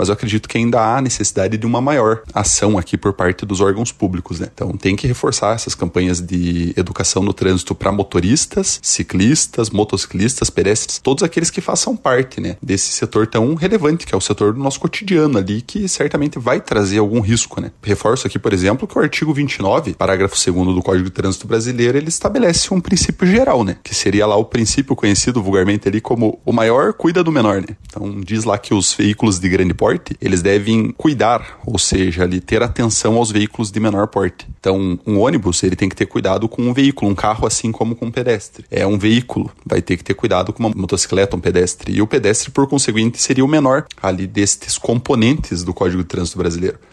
mas eu acredito que ainda há necessidade de uma maior ação aqui por parte dos órgãos públicos, né? Então tem que reforçar essas campanhas de educação no trânsito para motoristas, ciclistas, motociclistas, pedestres, todos aqueles que façam parte, né, desse setor tão relevante que é o setor do nosso cotidiano ali, que certamente vai trazer algum risco, né? Reforço aqui, por exemplo, que o artigo 29, parágrafo 2º do Código de Trânsito Brasileiro, ele estabelece um princípio geral, né? Que seria lá o princípio conhecido vulgarmente ali como o maior cuida do menor, né? Então diz lá que os veículos de grande porte, eles devem cuidar, ou seja, ali ter atenção aos veículos de menor porte. Então um ônibus, ele tem que ter cuidado com um veículo, um carro assim como com um pedestre. Um veículo vai ter que ter cuidado com uma motocicleta, um pedestre. E o pedestre, por conseguinte, seria o menor ali destes componentes do Código de Trânsito Brasileiro.